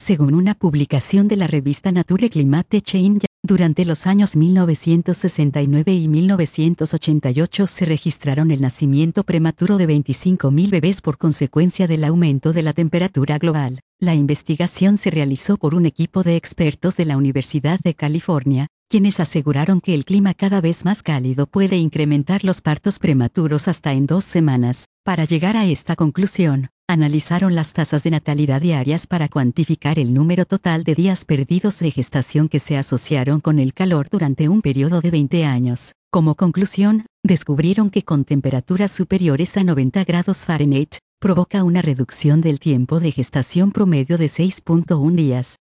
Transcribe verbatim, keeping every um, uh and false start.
Según una publicación de la revista Nature Climate Change, durante los años mil novecientos sesenta y nueve y mil novecientos ochenta y ocho se registraron el nacimiento prematuro de veinticinco mil bebés por consecuencia del aumento de la temperatura global. La investigación se realizó por un equipo de expertos de la Universidad de California, quienes aseguraron que el clima cada vez más cálido puede incrementar los partos prematuros hasta en dos semanas. Para llegar a esta conclusión, analizaron las tasas de natalidad diarias para cuantificar el número total de días perdidos de gestación que se asociaron con el calor durante un periodo de veinte años. Como conclusión, descubrieron que con temperaturas superiores a noventa grados Fahrenheit, provoca una reducción del tiempo de gestación promedio de seis punto uno días.